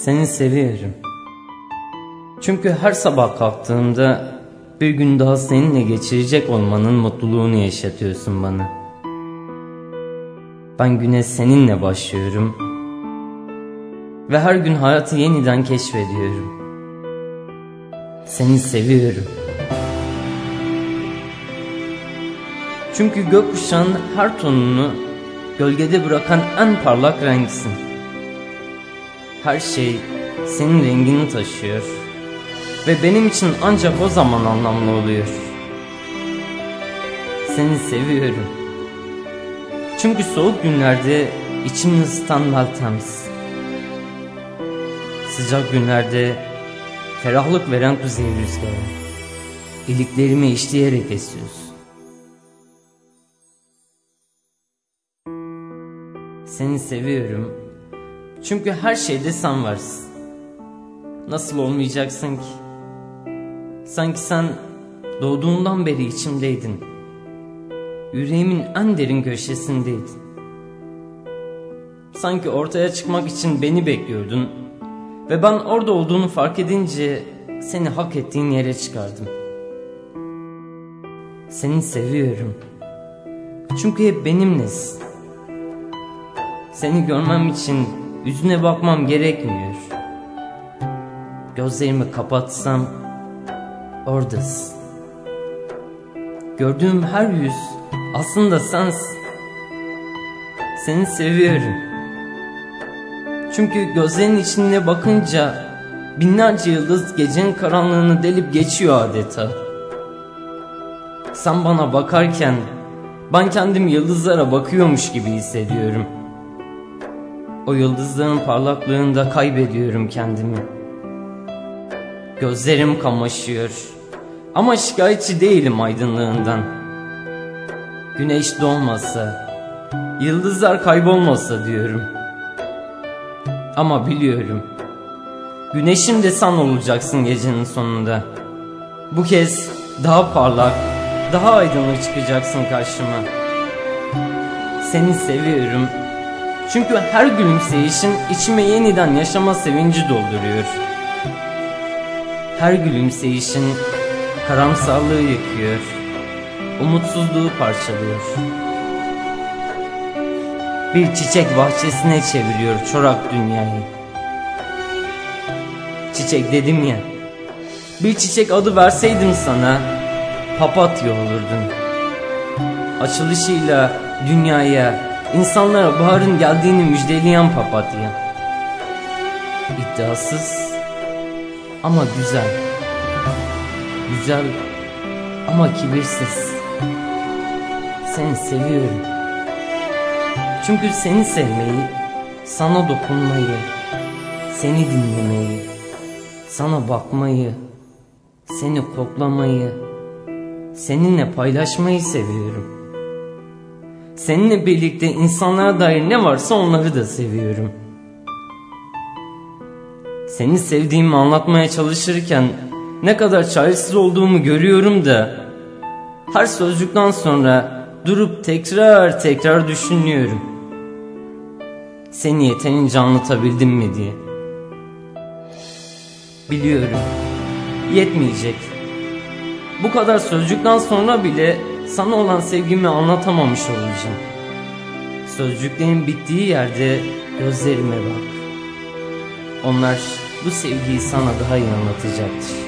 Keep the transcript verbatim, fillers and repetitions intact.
Seni seviyorum. Çünkü her sabah kalktığımda bir gün daha seninle geçirecek olmanın mutluluğunu yaşatıyorsun bana. Ben güne seninle başlıyorum ve her gün hayatı yeniden keşfediyorum. Seni seviyorum. Çünkü gökkuşağının her tonunu gölgede bırakan en parlak renksin. Her şey senin rengini taşıyor ve benim için ancak o zaman anlamlı oluyor. Seni seviyorum. Çünkü soğuk günlerde içimi ısıtan Meltem'sin. Sıcak günlerde ferahlık veren kuzey rüzgarı. İliklerimi işleyerek esiyorsun. Seni seviyorum. Çünkü her şeyde sen varsın. Nasıl olmayacaksın ki? Sanki sen doğduğundan beri içimdeydin. Yüreğimin en derin köşesindeydin. Sanki ortaya çıkmak için beni bekliyordun. Ve ben orada olduğunu fark edince seni hak ettiğin yere çıkardım. Seni seviyorum. Çünkü hep benimlesin. Seni görmem için yüzüne bakmam gerekmiyor. Gözlerimi kapatsam oradasın. Gördüğüm her yüz aslında sensin. Seni seviyorum. Çünkü gözlerinin içine bakınca binlerce yıldız gecenin karanlığını delip geçiyor adeta. Sen bana bakarken ben kendim yıldızlara bakıyormuş gibi hissediyorum. O yıldızların parlaklığında kaybediyorum kendimi. Gözlerim kamaşıyor ama şikayetçi değilim aydınlığından. Güneş doğmasa, yıldızlar kaybolmasa diyorum. Ama biliyorum, güneşim de sen olacaksın gecenin sonunda. Bu kez daha parlak, daha aydınlık çıkacaksın karşıma. Seni seviyorum. Çünkü her gülümseyişin içime yeniden yaşama sevinci dolduruyor. Her gülümseyişin karamsarlığı yıkıyor, umutsuzluğu parçalıyor. Bir çiçek bahçesine çeviriyor çorak dünyayı. Çiçek dedim ya, bir çiçek adı verseydim sana, papatya olurdun. Açılışıyla dünyaya, İnsanlara baharın geldiğini müjdeleyen papatya. İddiasız ama güzel. Güzel ama kibirsiz. Seni seviyorum. Çünkü seni sevmeyi, sana dokunmayı, seni dinlemeyi, sana bakmayı, seni koklamayı, seninle paylaşmayı seviyorum. Seninle birlikte insanlara dair ne varsa onları da seviyorum. Seni sevdiğimi anlatmaya çalışırken ne kadar çaresiz olduğumu görüyorum da her sözcükten sonra durup tekrar tekrar düşünüyorum. Seni yeterince anlatabildim mi diye. Biliyorum, yetmeyecek. Bu kadar sözcükten sonra bile sana olan sevgimi anlatamamış olacağım. Sözcüklerin bittiği yerde gözlerime bak. Onlar bu sevgiyi sana daha iyi anlatacaktır.